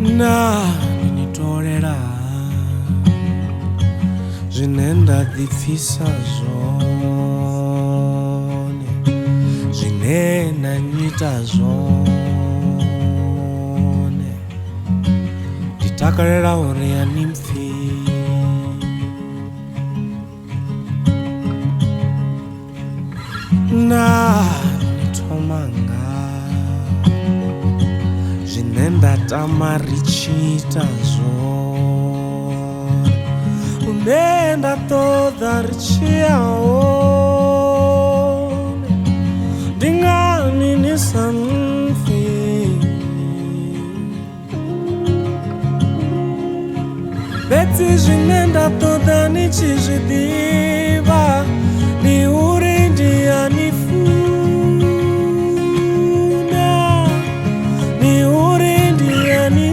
Na ninitolera zwine nda ḓipfisa zwone, zwine na nyita zwone. Ndi takalela uri ani mpfhi na nitomanga zwine nda tama ri tshita zwone, une nda ṱoḓa ri tshiya hone. Ndi ngani ni sa mpfhi? Fhedzi zwine nda ṱoḓa ni tshi zwi ḓivha ndi uri ndi a ni funa, ndi uri ndi a ni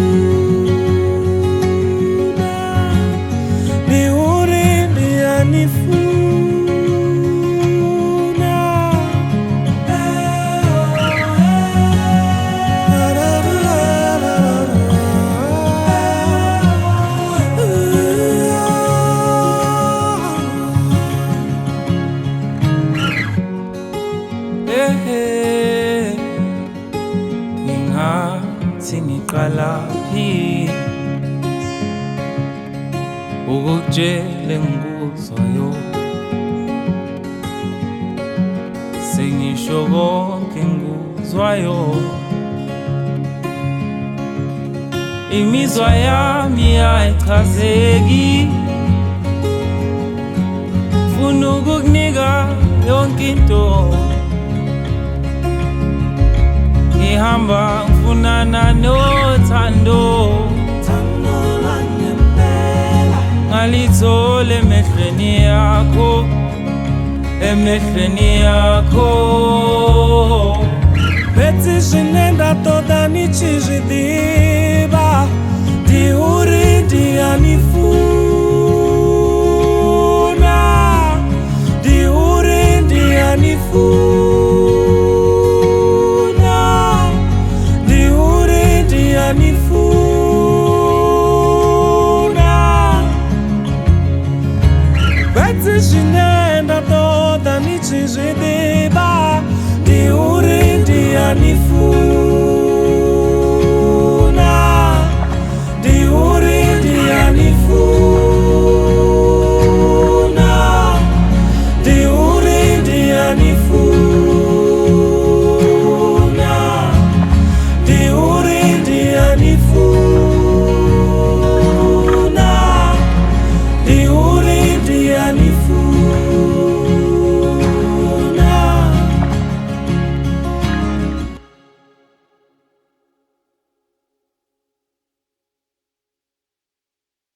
funa, ndi uri ndi a ni funa. Ngingathi ngiqalaphi ukukutshela engikuzwayo, sengisho konke engikuzwayo. Imizwa yami ayichazeki, funa ukukunika yonke into. Ngihamba ngifunana nothando, ngalithola emehlweni yakho, emehlweni yakho. Fhedzi zwine nda ṱoḓa ni tshi zwi ḓivha ndi uri ndi a ni funa, ndi uri ndi a ni funa, ndi uri ndi a ni funa. Fhedzi zwine nda ṱoḓa ni tshi zwi ḓivha ndi uri ndi a ni funa.